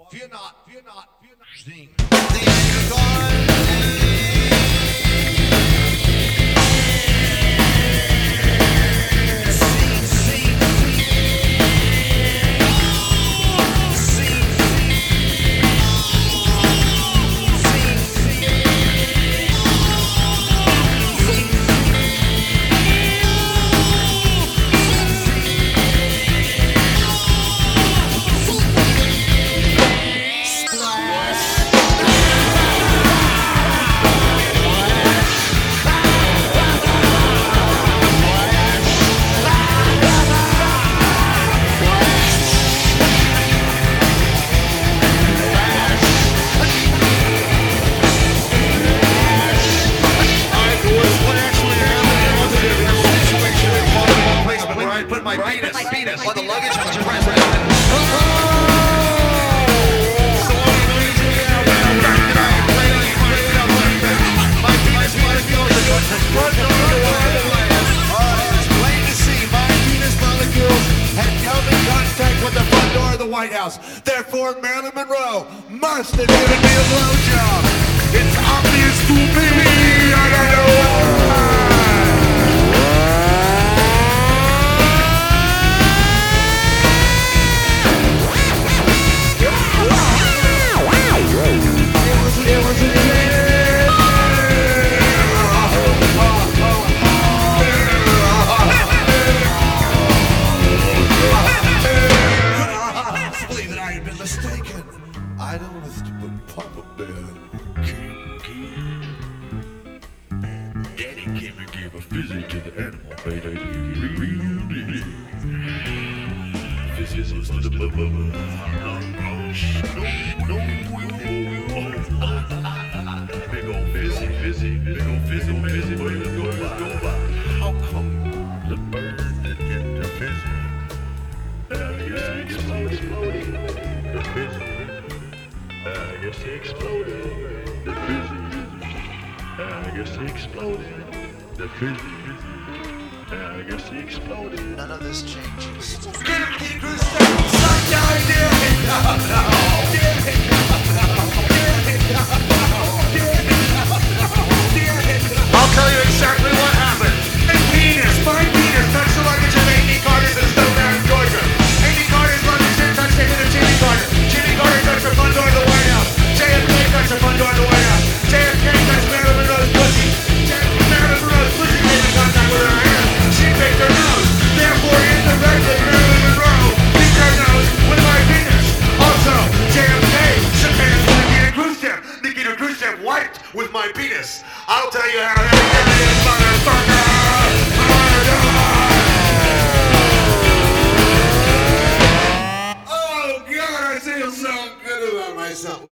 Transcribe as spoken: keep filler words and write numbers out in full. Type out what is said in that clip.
fear not, fear not, fear not. Sing. Put my penis, my penis on the luggage of the president. My penis molecules are front door of the White House. It's plain to see my penis molecules had come in contact with the front door of the White House. Therefore, Marilyn Monroe must have given me a blowjob. It's obvious to me. I don't know why. Mistaken. I don't have to put Papa Bear. Daddy came to give a visit to the animal, baby. Real deal. This is the bubble. No, no, big old fizzy, fizzy, big old fizzy, fizzy, where you go by, go by. How come the bird didn't get the fizzy? I guess he exploded. The fizzy. I guess he exploded. The fizzy. I guess he exploded. The fizzy. I guess he exploded. None of this changes. I'll tell you exactly what happened. My penis, my penis touched the luggage of Amy Carter's in Stonetown, Georgia. Amy Carter's luggage didn't touch the head of Jimmy Carter. Jimmy Carter touched the front door of the White House. J F K touched the front door of the White House. J F K touched Marilyn Monroe's pussy. Marilyn Monroe's pussy came in contact with her hand. She picked her nose. Therefore, indirectly, Marilyn Monroe picked her nose with my penis. Also, J F K shook hands with Nikita Khrushchev. Nikita Khrushchev wiped with my penis. I'll tell you how that is, motherfucker! Oh, God, I feel so good about myself.